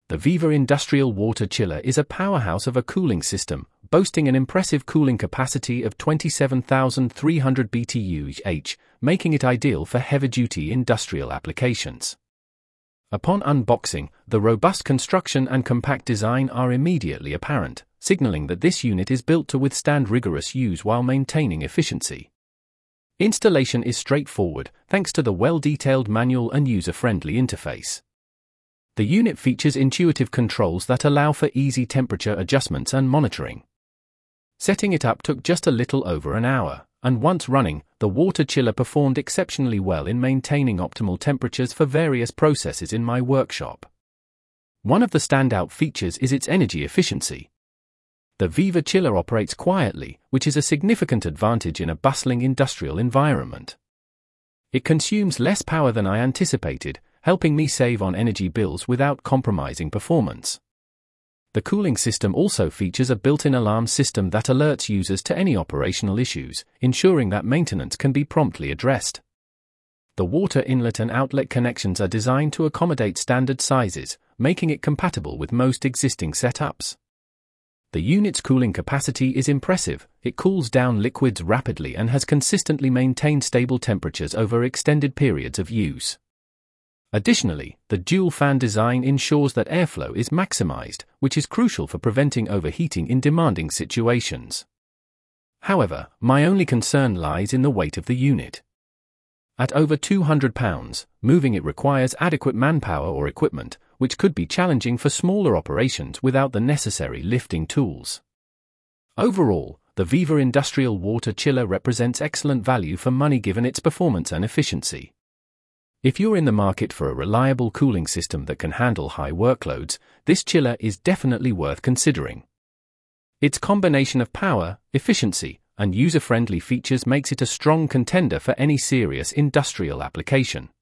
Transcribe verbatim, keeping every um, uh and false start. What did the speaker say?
The Viva Industrial Water Chiller is a powerhouse of a cooling system, boasting an impressive cooling capacity of twenty-seven thousand three hundred B T U H, making it ideal for heavy-duty industrial applications. Upon unboxing, the robust construction and compact design are immediately apparent, signaling that this unit is built to withstand rigorous use while maintaining efficiency. Installation is straightforward, thanks to the well-detailed manual and user-friendly interface. The unit features intuitive controls that allow for easy temperature adjustments and monitoring. Setting it up took just a little over an hour, and once running, the water chiller performed exceptionally well in maintaining optimal temperatures for various processes in my workshop. One of the standout features is its energy efficiency. The Viva chiller operates quietly, which is a significant advantage in a bustling industrial environment. It consumes less power than I anticipated, helping me save on energy bills without compromising performance. The cooling system also features a built-in alarm system that alerts users to any operational issues, ensuring that maintenance can be promptly addressed. The water inlet and outlet connections are designed to accommodate standard sizes, making it compatible with most existing setups. The unit's cooling capacity is impressive. It cools down liquids rapidly and has consistently maintained stable temperatures over extended periods of use. Additionally, the dual-fan design ensures that airflow is maximized, which is crucial for preventing overheating in demanding situations. However, my only concern lies in the weight of the unit. At over two hundred pounds, moving it requires adequate manpower or equipment, which could be challenging for smaller operations without the necessary lifting tools. Overall, the Viva Industrial Water Chiller represents excellent value for money given its performance and efficiency. If you're in the market for a reliable cooling system that can handle high workloads, this chiller is definitely worth considering. Its combination of power, efficiency, and user-friendly features makes it a strong contender for any serious industrial application.